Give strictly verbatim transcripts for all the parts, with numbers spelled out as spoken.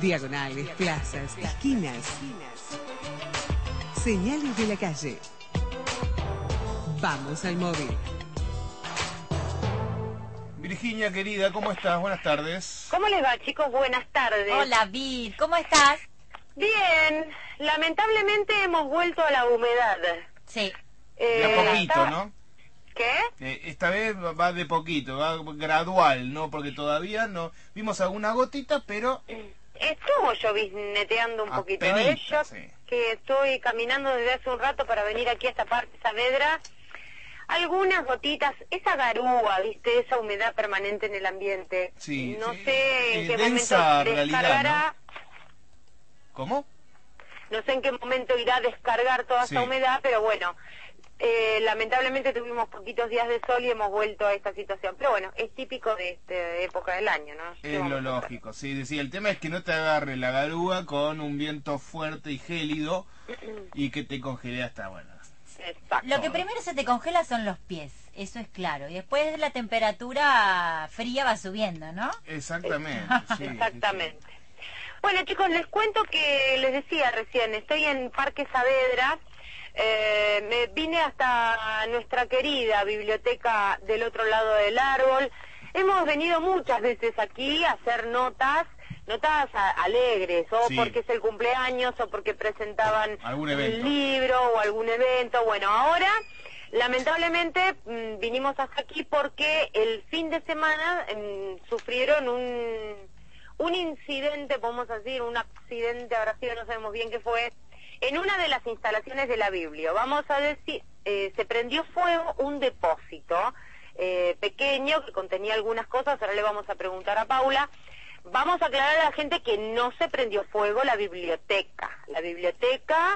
Diagonales, plazas, esquinas. Señales de la calle. Vamos al móvil. Virginia, querida, ¿cómo estás? Buenas tardes. ¿Cómo les va, chicos? Buenas tardes. Hola, Vir, ¿cómo estás? Bien, lamentablemente hemos vuelto a la humedad. Sí. Eh, De a poquito, estaba... ¿no? ¿Qué? Eh, esta vez va de poquito, va gradual, ¿no? Porque todavía no... Vimos alguna gotita, pero... Estuvo llovizneteando un poquito. Apenita, ¿eh? Yo sí. que estoy caminando desde hace un rato para venir aquí a esta parte, Saavedra, algunas gotitas, esa garúa, ¿viste? Esa humedad permanente en el ambiente. Sí, no sí, sé en eh, qué densa momento realidad, descargará. ¿Cómo? No sé en qué momento irá a descargar toda Sí. esa humedad, pero bueno, eh, lamentablemente tuvimos poquitos días de sol y hemos vuelto a esta situación. Pero bueno, es típico de esta época del año, ¿no? ¿Qué Es vamos lo a hacer? lógico, sí, decía, el tema es que no te agarre la garúa con un viento fuerte y gélido y que te congele hasta, bueno... Exacto. Lo que primero se te congela son los pies, eso es claro. Y después la temperatura fría va subiendo, ¿no? Exactamente, sí, Exactamente. sí, sí. Bueno, chicos, les cuento que les decía recién, estoy en Parque Saavedra, eh, me vine hasta nuestra querida biblioteca del otro lado del árbol. Hemos venido muchas veces aquí a hacer notas, notas a- alegres, o Sí. porque es el cumpleaños, o porque presentaban Algún un evento. libro o algún evento. Bueno, ahora... Lamentablemente mmm, vinimos hasta aquí porque el fin de semana mmm, sufrieron un, un incidente, podemos decir, un accidente, ahora sí no sabemos bien qué fue, en una de las instalaciones de la Biblia. Vamos a decir, eh, se prendió fuego un depósito eh, pequeño que contenía algunas cosas, ahora le vamos a preguntar a Paula. Vamos a aclarar a la gente que no se prendió fuego la biblioteca. La biblioteca...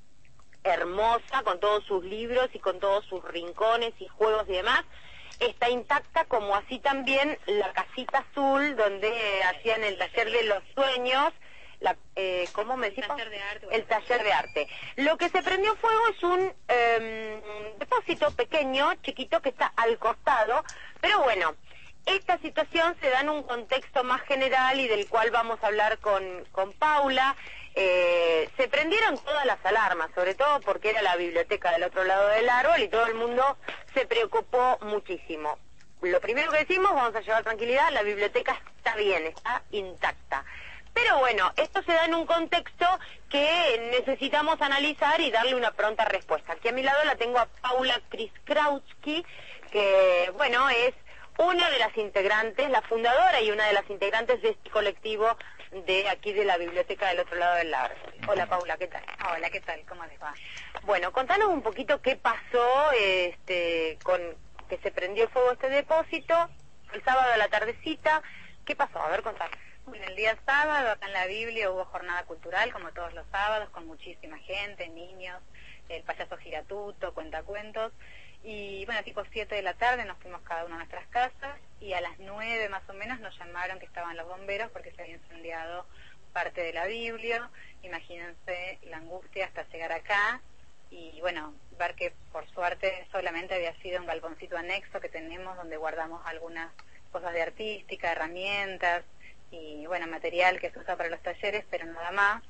hermosa, con todos sus libros y con todos sus rincones y juegos y demás, está intacta, como así también la casita azul donde hacían el taller de los sueños, la, eh, ¿cómo me decís? Taller de arte. El taller de arte. Lo que se prendió fuego es un eh, depósito pequeño, chiquito, que está al costado, pero bueno, esta situación se da en un contexto más general y del cual vamos a hablar con, con Paula. Eh, se prendieron todas las alarmas, sobre todo porque era la biblioteca del otro lado del árbol y todo el mundo se preocupó muchísimo. Lo primero que decimos, vamos a llevar tranquilidad, la biblioteca está bien, está intacta. Pero bueno, esto se da en un contexto que necesitamos analizar y darle una pronta respuesta. Aquí a mi lado la tengo a Paula Kriskrautsky, que bueno, es una de las integrantes, la fundadora y una de las integrantes de este colectivo de aquí de la biblioteca del otro lado del árbol. Hola Paula, ¿qué tal? Hola, ¿qué tal? ¿Cómo les va? Bueno, contanos un poquito qué pasó este, con que se prendió fuego este depósito, el sábado a la tardecita. ¿Qué pasó? A ver, contanos. Bueno, el día sábado acá en la Biblia hubo jornada cultural, como todos los sábados, con muchísima gente, niños, el payaso Giratuto, cuentacuentos. Y bueno, tipo siete de la tarde nos fuimos cada uno a nuestras casas y a las nueve más o menos nos llamaron que estaban los bomberos porque se había incendiado parte de la Biblia. Imagínense la angustia hasta llegar acá y bueno, ver que por suerte solamente había sido un galponcito anexo que tenemos donde guardamos algunas cosas de artística, herramientas y bueno, material que se usa para los talleres, pero nada más.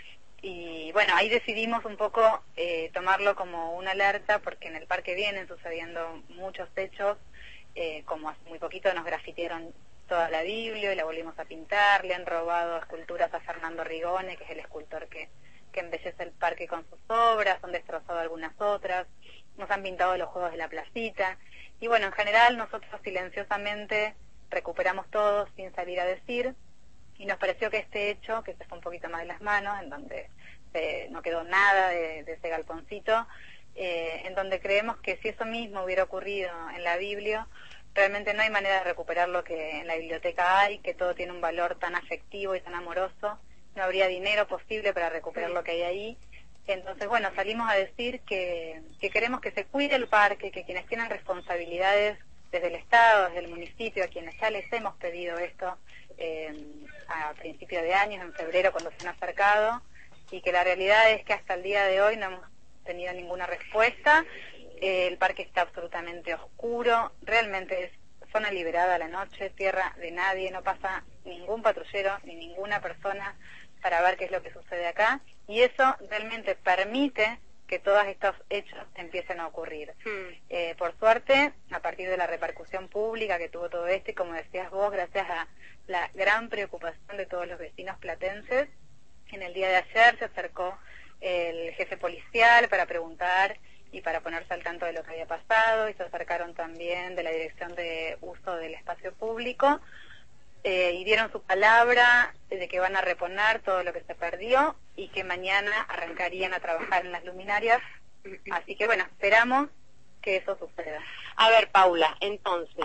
Y bueno, ahí decidimos un poco eh, tomarlo como una alerta porque en el parque vienen sucediendo muchos hechos, eh, como hace muy poquito nos grafitearon toda la Biblia y la volvimos a pintar, le han robado esculturas a Fernando Rigone, que es el escultor que, que embellece el parque con sus obras, han destrozado algunas otras, nos han pintado los juegos de la placita, y bueno, en general nosotros silenciosamente recuperamos todo sin salir a decir, y nos pareció que este hecho, que se fue un poquito más de las manos, en donde eh, no quedó nada de, de ese galponcito, eh, en donde creemos que si eso mismo hubiera ocurrido en la Biblia, realmente no hay manera de recuperar lo que en la biblioteca hay, que todo tiene un valor tan afectivo y tan amoroso, no habría dinero posible para recuperar lo que hay ahí. Entonces, bueno, salimos a decir que, que queremos que se cuide el parque, que quienes tienen responsabilidades desde el Estado, desde el municipio, a quienes ya les hemos pedido esto eh, a principios de años, en febrero, cuando se han acercado, y que la realidad es que hasta el día de hoy no hemos tenido ninguna respuesta. Eh, el parque está absolutamente oscuro, realmente es zona liberada a la noche, tierra de nadie, no pasa ningún patrullero ni ninguna persona para ver qué es lo que sucede acá, y eso realmente permite que todos estos hechos empiecen a ocurrir. Mm. Eh, por suerte, a partir de la repercusión pública que tuvo todo esto, y como decías vos, gracias a la gran preocupación de todos los vecinos platenses, en el día de ayer se acercó el jefe policial para preguntar y para ponerse al tanto de lo que había pasado, y se acercaron también de la Dirección de Uso del Espacio Público, eh, y dieron su palabra de que van a reponer todo lo que se perdió y que mañana arrancarían a trabajar en las luminarias. Así que bueno, esperamos que eso suceda. A ver, Paula, entonces,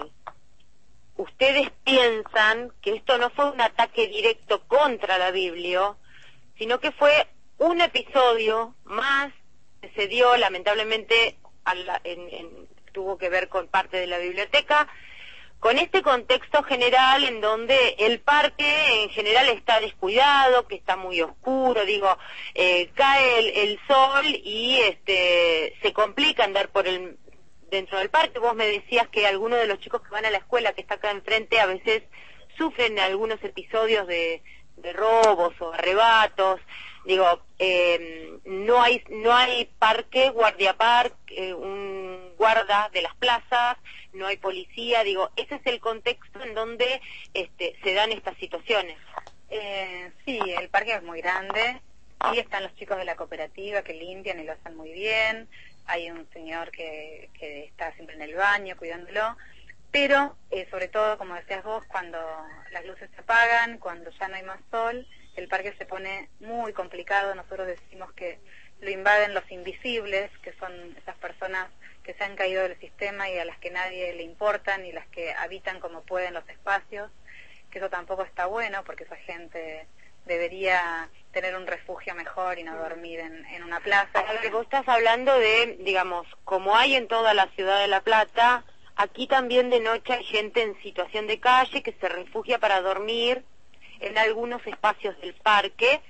¿ustedes piensan que esto no fue un ataque directo contra la Biblia, sino que fue un episodio más que se dio, lamentablemente, a la, en, en, tuvo que ver con parte de la biblioteca, con este contexto general en donde el parque en general está descuidado, que está muy oscuro, digo, eh, cae el, el sol y este se complica andar por el dentro del parque? Vos me decías que algunos de los chicos que van a la escuela, que está acá enfrente, a veces sufren algunos episodios de, de robos o arrebatos. Digo, eh, no hay no hay parque, guardia parque, eh, un guarda de las plazas, no hay policía. Digo, ese es el contexto en donde este, se dan estas situaciones. Eh, sí, el parque es muy grande, y están los chicos de la cooperativa que limpian y lo hacen muy bien. Hay un señor que, que está siempre en el baño cuidándolo, pero eh, sobre todo, como decías vos, cuando las luces se apagan, cuando ya no hay más sol, el parque se pone muy complicado. Nosotros decimos que lo invaden los invisibles, que son esas personas que se han caído del sistema y a las que nadie le importan, y las que habitan como pueden los espacios, que eso tampoco está bueno, porque esa gente debería tener un refugio mejor y no dormir en, en una plaza. A ver, vos estás hablando de, digamos, como hay en toda la ciudad de La Plata, aquí también de noche hay gente en situación de calle que se refugia para dormir en algunos espacios del parque,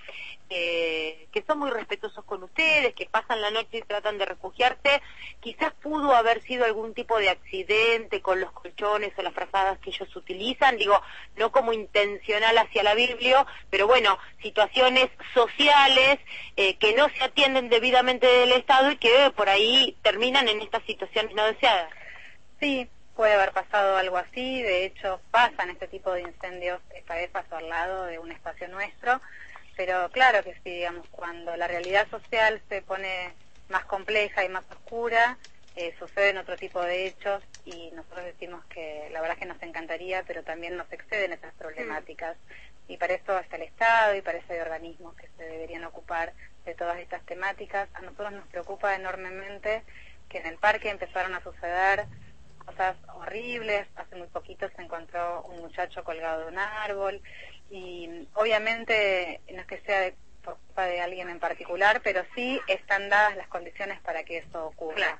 eh, que son muy respetuosos con ustedes, que pasan la noche y tratan de refugiarse. Quizás pudo haber sido algún tipo de accidente con los colchones o las frazadas que ellos utilizan, digo, no como intencional hacia la Biblia, pero bueno, situaciones sociales eh, que no se atienden debidamente del Estado y que por ahí terminan en estas situaciones no deseadas. Sí, puede haber pasado algo así. De hecho, pasan este tipo de incendios, esta vez pasó al lado de un espacio nuestro, pero claro que sí, digamos, cuando la realidad social se pone más compleja y más oscura, eh, suceden otro tipo de hechos, y nosotros decimos que la verdad es que nos encantaría, pero también nos exceden estas problemáticas, y para eso está el Estado y para eso hay organismos que se deberían ocupar de todas estas temáticas. A nosotros nos preocupa enormemente que en el parque empezaron a suceder cosas horribles. Hace muy poquito se encontró un muchacho colgado de un árbol, y obviamente no es que sea de, por culpa de alguien en particular, pero sí están dadas las condiciones para que eso ocurra. Claro.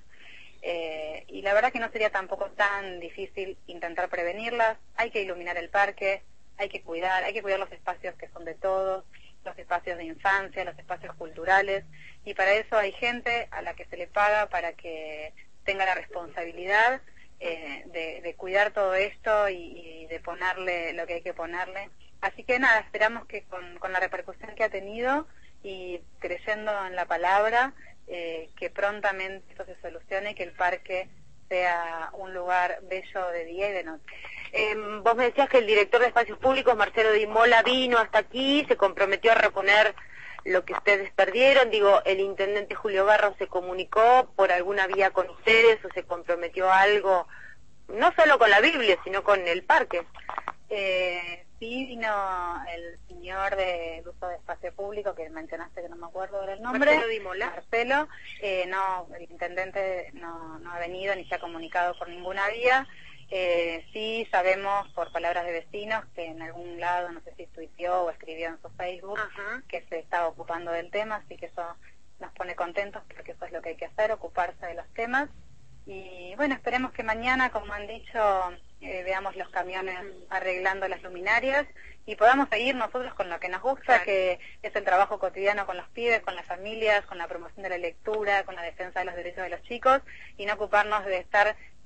Eh, y la verdad que no sería tampoco tan difícil intentar prevenirlas. Hay que iluminar el parque, hay que cuidar, hay que cuidar los espacios que son de todos, los espacios de infancia, los espacios culturales, y para eso hay gente a la que se le paga para que tenga la responsabilidad Eh, de, de cuidar todo esto y, y de ponerle lo que hay que ponerle. Así que nada, esperamos que con, con la repercusión que ha tenido y creyendo en la palabra, eh, que prontamente esto se solucione y que el parque sea un lugar bello de día y de noche. Eh, vos me decías que el director de Espacios Públicos, Marcelo Di Mola, vino hasta aquí, se comprometió a reponer lo que ustedes perdieron. Digo, el intendente Julio Garro se comunicó por alguna vía con ustedes o se comprometió a algo, no solo con la Biblia, sino con el parque. Eh, sí, vino el señor de uso de espacio público que mencionaste, que no me acuerdo ahora el nombre. Marcelo Di Mola. Marcelo, eh, no, el intendente no, no ha venido ni se ha comunicado por ninguna vía. Eh, sí sabemos por palabras de vecinos que en algún lado, no sé si tuiteó o escribió en su Facebook, Ajá. que se estaba ocupando del tema, así que eso nos pone contentos porque eso es lo que hay que hacer, ocuparse de los temas. Y bueno, esperemos que mañana, como han dicho, eh, veamos los camiones arreglando las luminarias y podamos seguir nosotros con lo que nos gusta, claro. que es el trabajo cotidiano con los pibes, con las familias, con la promoción de la lectura, con la defensa de los derechos de los chicos, y no ocuparnos de estar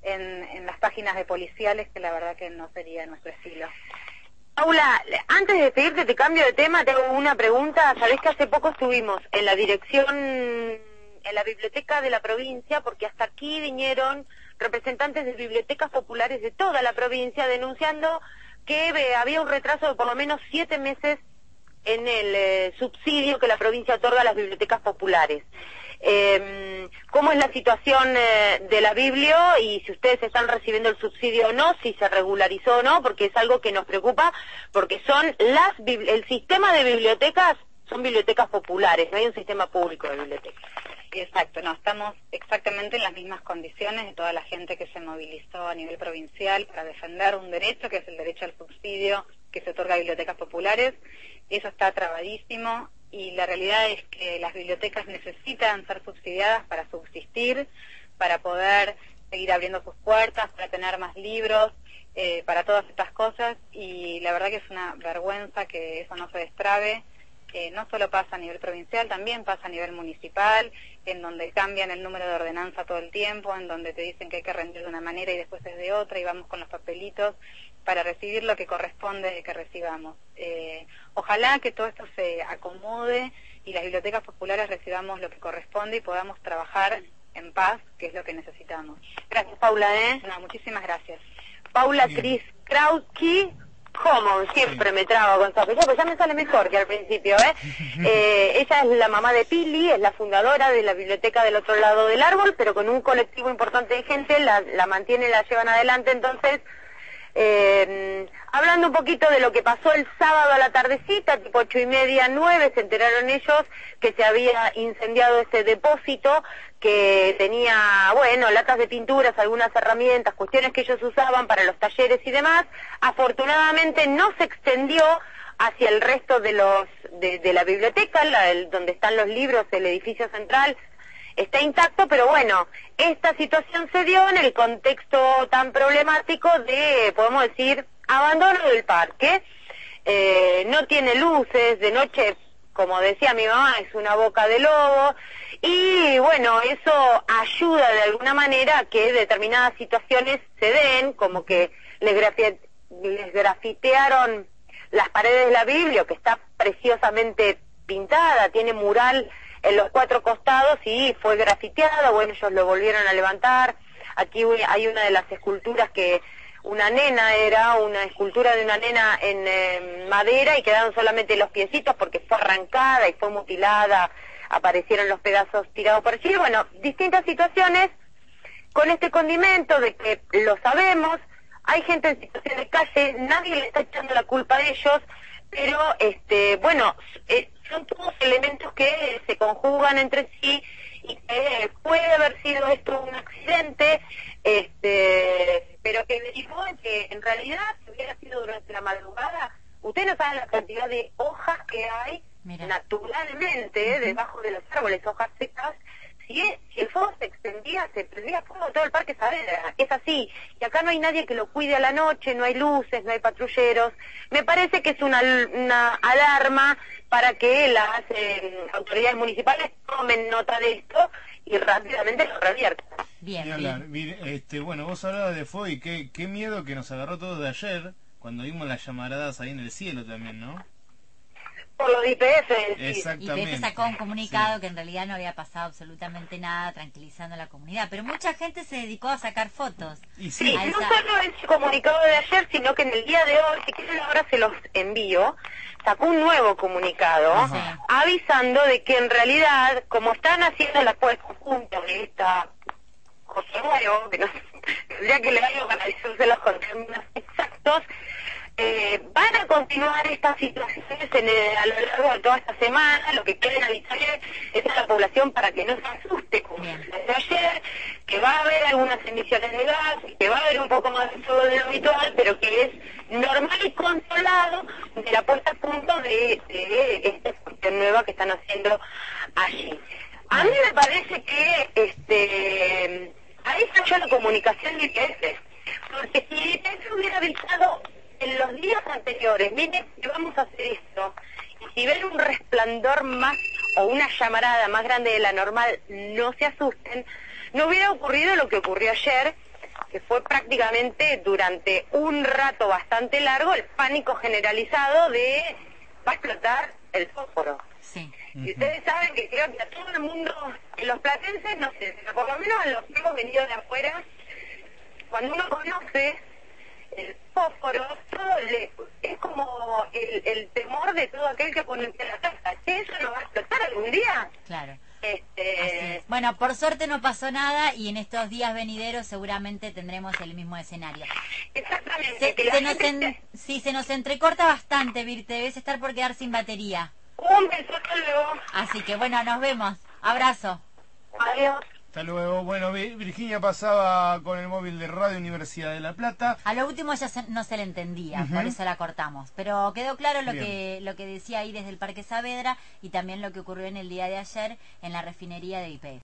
en, en las páginas de policiales, que la verdad que no sería nuestro estilo. Paula, antes de despedirte, te cambio de tema, tengo una pregunta. Sabés que hace poco estuvimos en la dirección, en la biblioteca de la provincia, porque hasta aquí vinieron representantes de bibliotecas populares de toda la provincia denunciando que eh, había un retraso de por lo menos siete meses en el eh, subsidio que la provincia otorga a las bibliotecas populares. Eh, ¿Cómo es la situación eh, de la Biblio y si ustedes están recibiendo el subsidio o no, si se regularizó o no? Porque es algo que nos preocupa, porque son las el sistema de bibliotecas son bibliotecas populares, no hay un sistema público de bibliotecas. Exacto, no, estamos exactamente en las mismas condiciones de toda la gente que se movilizó a nivel provincial para defender un derecho, que es el derecho al subsidio que se otorga a bibliotecas populares. Eso está trabadísimo y la realidad es que las bibliotecas necesitan ser subsidiadas para subsistir, para poder seguir abriendo sus puertas, para tener más libros, eh, para todas estas cosas, y la verdad que es una vergüenza que eso no se destrabe. Eh, no solo pasa a nivel provincial, también pasa a nivel municipal, en donde cambian el número de ordenanza todo el tiempo, en donde te dicen que hay que rendir de una manera y después es de otra, y vamos con los papelitos para recibir lo que corresponde que recibamos. Eh, ojalá que todo esto se acomode y las bibliotecas populares recibamos lo que corresponde y podamos trabajar en paz, que es lo que necesitamos. Gracias, Paula, ¿eh? No, muchísimas gracias. Paula Bien. Cris Krautsky, como siempre Sí. me trabo con su apellido, pero ya me sale mejor que al principio, ¿eh? eh ella es la mamá de Pili, es la fundadora de la biblioteca del otro lado del árbol, pero con un colectivo importante de gente, la, la mantiene, la llevan adelante. Entonces, eh, hablando un poquito de lo que pasó el sábado a la tardecita, tipo ocho y media, nueve, se enteraron ellos que se había incendiado ese depósito que tenía, bueno, latas de pinturas, algunas herramientas, cuestiones que ellos usaban para los talleres y demás. Afortunadamente no se extendió hacia el resto de los de, de la biblioteca, la, el, donde están los libros, el edificio central está intacto, pero bueno, esta situación se dio en el contexto tan problemático de, podemos decir, abandono del parque. Eh, no tiene luces, de noche, como decía mi mamá, es una boca de lobo, y bueno, eso ayuda de alguna manera a que determinadas situaciones se den, como que les, grafi- les grafitearon las paredes de la Biblia, que está preciosamente pintada, tiene mural en los cuatro costados y fue grafiteado. Bueno, ellos lo volvieron a levantar. Aquí hay una de las esculturas que una nena era, una escultura de una nena en eh, madera, y quedaron solamente los piecitos porque fue arrancada y fue mutilada, aparecieron los pedazos tirados por allí. Bueno, distintas situaciones con este condimento de que lo sabemos, hay gente en situación de calle, nadie le está echando la culpa a ellos, pero este bueno, eh, son todos elementos que se conjugan entre sí y que puede haber sido esto un accidente, este pero que derivó en que en realidad si hubiera sido durante la madrugada, ustedes no saben la cantidad de hojas que hay Mira. naturalmente, uh-huh, debajo de los árboles, hojas secas. Si, es, si el fuego se extendía, se prendía fuego todo el Parque Saavedra. Es así. Y acá no hay nadie que lo cuide a la noche, no hay luces, no hay patrulleros. Me parece que es una, una alarma para que las eh, autoridades municipales tomen nota de esto y rápidamente lo reviertan. Bien, Ni hablar. Mire, este, bueno, vos hablabas de fuego y qué, qué miedo que nos agarró todo de ayer, cuando vimos las llamaradas ahí en el cielo también, ¿no? Por los I P F. Sí. Exactamente. Y P F sacó un comunicado Sí. que en realidad no había pasado absolutamente nada, tranquilizando a la comunidad. Pero mucha gente se dedicó a sacar fotos. Y Sí, sí, a no esa- solo ese comunicado de ayer, sino que en el día de hoy, si quieren ahora se los envío, sacó un nuevo comunicado Sí. avisando de que en realidad, como están haciendo la puesta a punto de esta cosa nueva, que no tendría que leerlo para decírselos con términos exactos, eh, van a continuar estas situaciones en el- a lo largo de toda esta semana. Lo que quieren avisar es a la población para que no se asuste, como Bien. desde ayer, que va a haber algunas emisiones de gas, que va a haber un poco más de fuego de lo habitual, pero que es normal y controlado de la puesta a punto de, de esta cuestión nueva que están haciendo allí. A mí me parece que este ahí falló la comunicación de I P F, porque si I P F hubiera avisado en los días anteriores, miren que vamos a hacer esto, y si ven un resplandor más o una llamarada más grande de la normal, no se asusten, no hubiera ocurrido lo que ocurrió ayer, que fue prácticamente durante un rato bastante largo el pánico generalizado de va a explotar el fósforo. Sí. Y ustedes saben que creo que a todo el mundo, los platenses, no sé, pero por lo menos a los que hemos venido de afuera, cuando uno conoce el fósforo, todo le, es como el, el temor de todo aquel que pone en pie la casa. ¿Che, eso no va a explotar algún día? Claro. Este... Así es. Bueno, por suerte no pasó nada y en estos días venideros seguramente tendremos el mismo escenario. Exactamente. Se, que la se nos gente en- sí, se nos entrecorta bastante, Virte, debes estar por quedar sin batería. Un beso, hasta luego. Así que bueno, nos vemos. Abrazo. Adiós. Hasta luego. Bueno, Vi- Virginia pasaba con el móvil de Radio Universidad de La Plata. A lo último ya se- no se le entendía, Ujú. por eso la cortamos. Pero quedó claro lo Bien. que lo que decía ahí desde el Parque Saavedra y también lo que ocurrió en el día de ayer en la refinería de I P F.